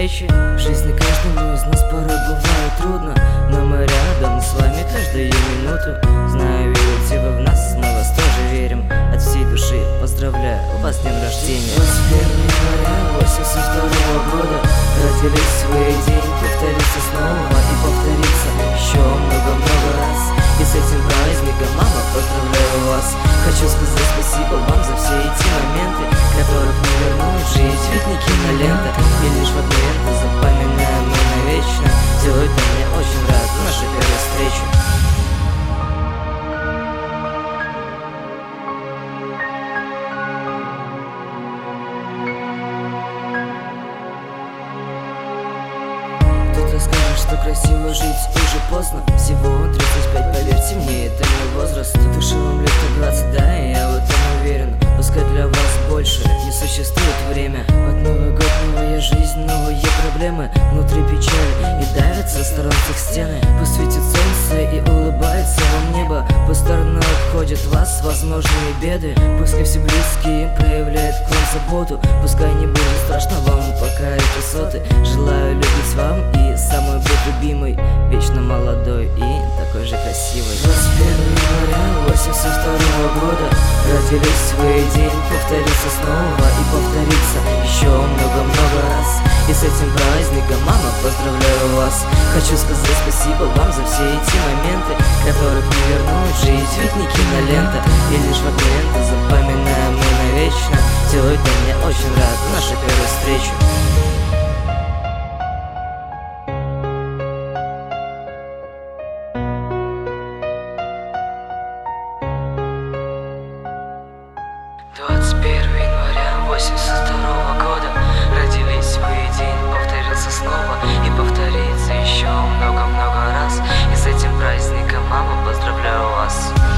встречи. В жизни каждому из нас порой бывает трудно, но мы рядом с вами каждую минуту. Знаю, верите вы в нас, мы вас тоже верим. От всей души поздравляю вас с днем рождения. 21 января 82 года родились вы, день повторится снова и повторится еще много-много раз. И с этим праздником, мама, поздравляю вас. Хочу сказать спасибо вам за все эти моменты, которых не вернуть, жизнь ведь не кинолента. И лишь фрагменты запоминаем мы навечно. Все это мне очень рад, наша первая встреча. Кто-то скажет, что красиво жить уже поздно. Всего 35, поверьте мне, это не возраст. Душе вам лет 20, да, и я в этом уверен. Пускай для вас больше не существует время. Вот Новый год, новая жизнь, новые проблемы. Внутри печаль и давят со сторон всех стены. Пусть светит солнце и улыбается вам небо. Пусть стороной обходят вас возможные беды. Пускай все близкие проявляют к вам заботу. Пускай не будет страшно вам покорить высоты. Желаю любить вам и самой быть любимой, вечно молодой и такой же красивой. 21 января 82 года родились вы, день повторится снова и повторится еще много-много раз. И с этим праздником, мама, поздравляю вас. Хочу сказать спасибо вам за все эти моменты, которых не вернуть, жизнь ведь не кинолента. И лишь фрагменты запоминаем мы навечно. Все это мне очень рад, наша первая встреча. Января 82 года родились вы, день повторился снова и повторится еще много-много раз. И с этим праздником, мама, поздравляю вас.